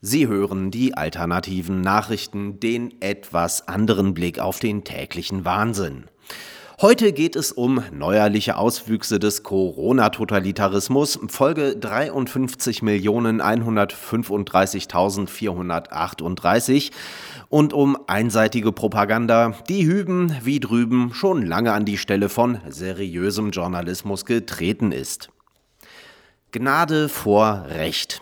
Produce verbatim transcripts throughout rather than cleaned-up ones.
Sie hören die alternativen Nachrichten, den etwas anderen Blick auf den täglichen Wahnsinn. Heute geht es um neuerliche Auswüchse des Corona-Totalitarismus, Folge dreiundfünfzig Millionen hundertfünfunddreißigtausendvierhundertachtunddreißig und um einseitige Propaganda, die hüben wie drüben schon lange an die Stelle von seriösem Journalismus getreten ist. Gnade vor Recht.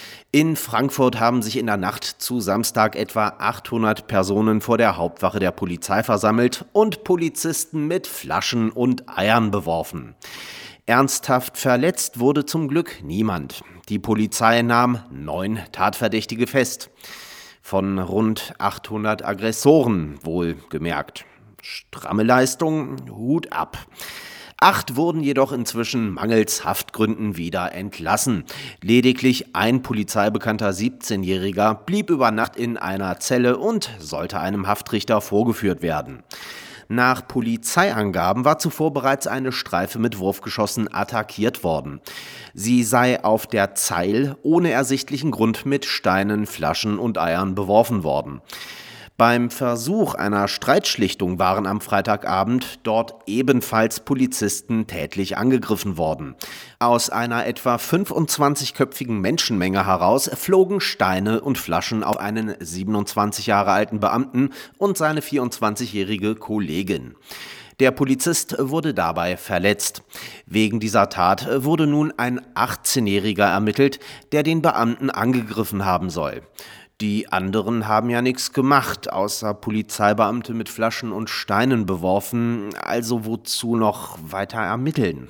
In Frankfurt haben sich in der Nacht zu Samstag etwa achthundert Personen vor der Hauptwache der Polizei versammelt und Polizisten mit Flaschen und Eiern beworfen. Ernsthaft verletzt wurde zum Glück niemand. Die Polizei nahm neun Tatverdächtige fest. Von rund achthundert Aggressoren, wohlgemerkt. Stramme Leistung, Hut ab. Acht wurden jedoch inzwischen mangels Haftgründen wieder entlassen. Lediglich ein polizeibekannter siebzehnjähriger blieb über Nacht in einer Zelle und sollte einem Haftrichter vorgeführt werden. Nach Polizeiangaben war zuvor bereits eine Streife mit Wurfgeschossen attackiert worden. Sie sei auf der Zeil ohne ersichtlichen Grund mit Steinen, Flaschen und Eiern beworfen worden. Beim Versuch einer Streitschlichtung waren am Freitagabend dort ebenfalls Polizisten tätlich angegriffen worden. Aus einer etwa fünfundzwanzigköpfigen Menschenmenge heraus flogen Steine und Flaschen auf einen siebenundzwanzig Jahre alten Beamten und seine vierundzwanzigjährige Kollegin. Der Polizist wurde dabei verletzt. Wegen dieser Tat wurde nun ein achtzehnjähriger ermittelt, der den Beamten angegriffen haben soll. Die anderen haben ja nichts gemacht, außer Polizeibeamte mit Flaschen und Steinen beworfen, also wozu noch weiter ermitteln?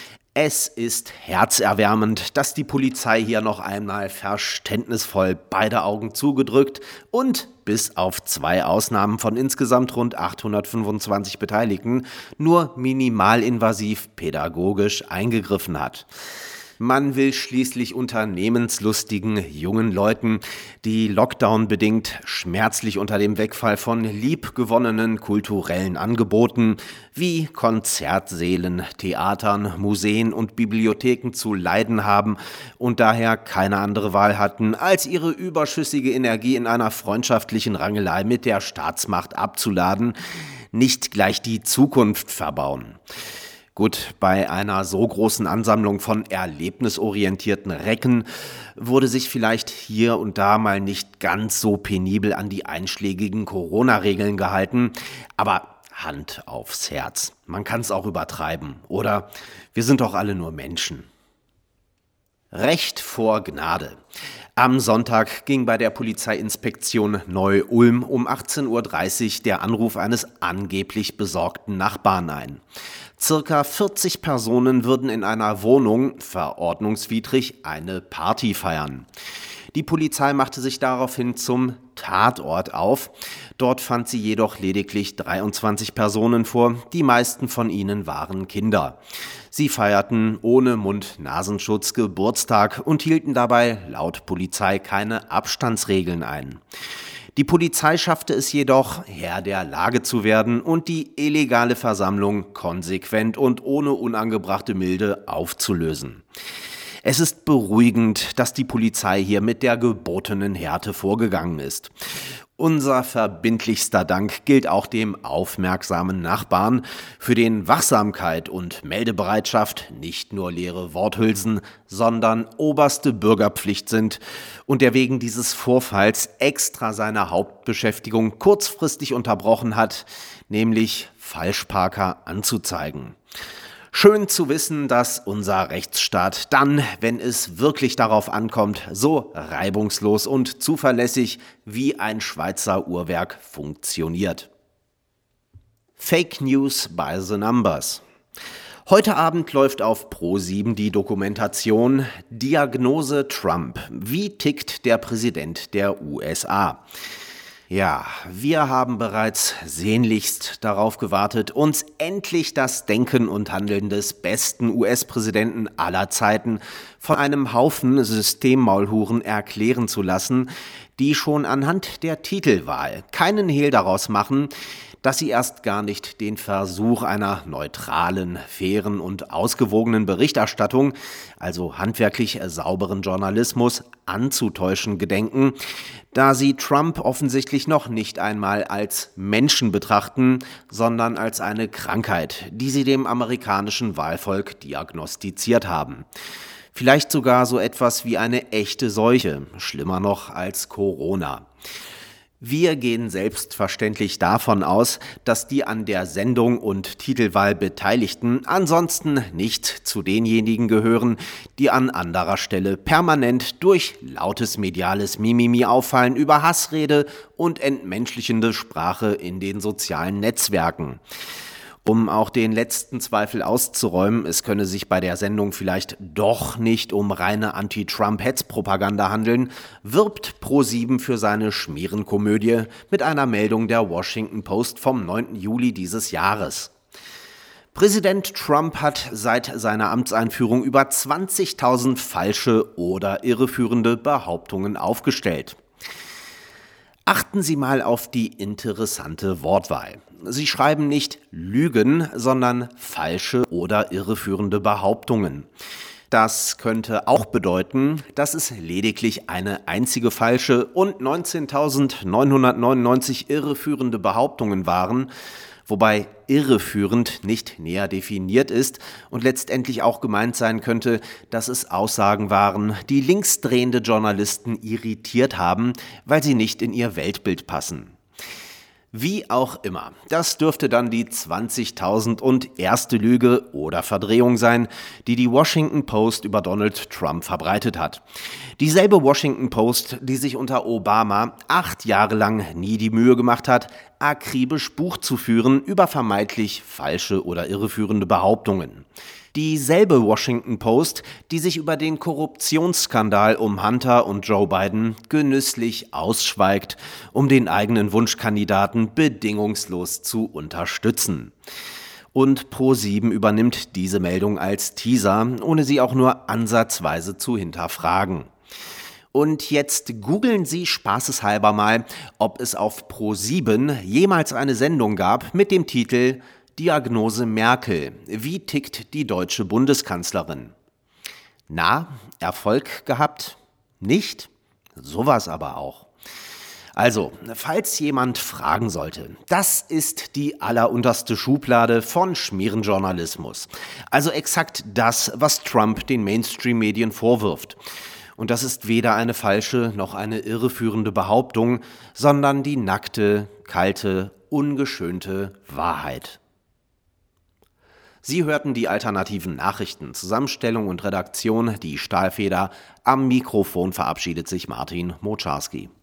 Es ist herzerwärmend, dass die Polizei hier noch einmal verständnisvoll beide Augen zugedrückt und bis auf zwei Ausnahmen von insgesamt rund achthundertfünfundzwanzig Beteiligten nur minimalinvasiv pädagogisch eingegriffen hat. Man will schließlich unternehmenslustigen jungen Leuten, die Lockdown-bedingt schmerzlich unter dem Wegfall von liebgewonnenen kulturellen Angeboten wie Konzertsälen, Theatern, Museen und Bibliotheken zu leiden haben und daher keine andere Wahl hatten, als ihre überschüssige Energie in einer freundschaftlichen Rangelei mit der Staatsmacht abzuladen, nicht gleich die Zukunft verbauen. Gut, bei einer so großen Ansammlung von erlebnisorientierten Recken wurde sich vielleicht hier und da mal nicht ganz so penibel an die einschlägigen Corona-Regeln gehalten, aber Hand aufs Herz, man kann es auch übertreiben, oder? Wir sind doch alle nur Menschen. Recht vor Gnade. Am Sonntag ging bei der Polizeiinspektion Neu-Ulm um achtzehn Uhr dreißig der Anruf eines angeblich besorgten Nachbarn ein. Circa vierzig Personen würden in einer Wohnung, verordnungswidrig, eine Party feiern. Die Polizei machte sich daraufhin zum Tatort auf. Dort fand sie jedoch lediglich dreiundzwanzig Personen vor, die meisten von ihnen waren Kinder. Sie feierten ohne Mund-Nasenschutz Geburtstag und hielten dabei laut Polizei keine Abstandsregeln ein. Die Polizei schaffte es jedoch, Herr der Lage zu werden und die illegale Versammlung konsequent und ohne unangebrachte Milde aufzulösen. Es ist beruhigend, dass die Polizei hier mit der gebotenen Härte vorgegangen ist. Unser verbindlichster Dank gilt auch dem aufmerksamen Nachbarn, für den Wachsamkeit und Meldebereitschaft nicht nur leere Worthülsen, sondern oberste Bürgerpflicht sind und der wegen dieses Vorfalls extra seine Hauptbeschäftigung kurzfristig unterbrochen hat, nämlich Falschparker anzuzeigen. Schön zu wissen, dass unser Rechtsstaat dann, wenn es wirklich darauf ankommt, so reibungslos und zuverlässig wie ein Schweizer Uhrwerk funktioniert. Fake News by the Numbers. Heute Abend läuft auf Pro sieben die Dokumentation Diagnose Trump. Wie tickt der Präsident der U S A? Ja, wir haben bereits sehnlichst darauf gewartet, uns endlich das Denken und Handeln des besten U S-Präsidenten aller Zeiten von einem Haufen Systemmaulhuren erklären zu lassen, die schon anhand der Titelwahl keinen Hehl daraus machen, dass sie erst gar nicht den Versuch einer neutralen, fairen und ausgewogenen Berichterstattung, also handwerklich sauberen Journalismus, anzutäuschen gedenken, da sie Trump offensichtlich noch nicht einmal als Menschen betrachten, sondern als eine Krankheit, die sie dem amerikanischen Wahlvolk diagnostiziert haben. Vielleicht sogar so etwas wie eine echte Seuche, schlimmer noch als Corona. Wir gehen selbstverständlich davon aus, dass die an der Sendung und Titelwahl Beteiligten ansonsten nicht zu denjenigen gehören, die an anderer Stelle permanent durch lautes mediales Mimimi auffallen über Hassrede und entmenschlichende Sprache in den sozialen Netzwerken. Um auch den letzten Zweifel auszuräumen, es könne sich bei der Sendung vielleicht doch nicht um reine Anti-Trump-Hetz-Propaganda handeln, wirbt ProSieben für seine Schmierenkomödie mit einer Meldung der Washington Post vom neunten Juli dieses Jahres. Präsident Trump hat seit seiner Amtseinführung über zwanzigtausend falsche oder irreführende Behauptungen aufgestellt. Achten Sie mal auf die interessante Wortwahl. Sie schreiben nicht Lügen, sondern falsche oder irreführende Behauptungen. Das könnte auch bedeuten, dass es lediglich eine einzige falsche und neunzehntausendneunhundertneunundneunzig irreführende Behauptungen waren, wobei irreführend nicht näher definiert ist und letztendlich auch gemeint sein könnte, dass es Aussagen waren, die linksdrehende Journalisten irritiert haben, weil sie nicht in ihr Weltbild passen. Wie auch immer, das dürfte dann die zwanzigtausend und erste Lüge oder Verdrehung sein, die die Washington Post über Donald Trump verbreitet hat. Dieselbe Washington Post, die sich unter Obama acht Jahre lang nie die Mühe gemacht hat, akribisch Buch zu führen über vermeintlich falsche oder irreführende Behauptungen. Dieselbe Washington Post, die sich über den Korruptionsskandal um Hunter und Joe Biden genüsslich ausschweigt, um den eigenen Wunschkandidaten bedingungslos zu unterstützen. Und ProSieben übernimmt diese Meldung als Teaser, ohne sie auch nur ansatzweise zu hinterfragen. Und jetzt googeln Sie spaßeshalber mal, ob es auf ProSieben jemals eine Sendung gab mit dem Titel Diagnose Merkel. Wie tickt die deutsche Bundeskanzlerin? Na, Erfolg gehabt? Nicht? Sowas aber auch. Also, falls jemand fragen sollte, das ist die allerunterste Schublade von Schmierenjournalismus. Also exakt das, was Trump den Mainstream-Medien vorwirft. Und das ist weder eine falsche noch eine irreführende Behauptung, sondern die nackte, kalte, ungeschönte Wahrheit. Sie hörten die alternativen Nachrichten, Zusammenstellung und Redaktion, die Stahlfeder. Am Mikrofon verabschiedet sich Martin Moczarski.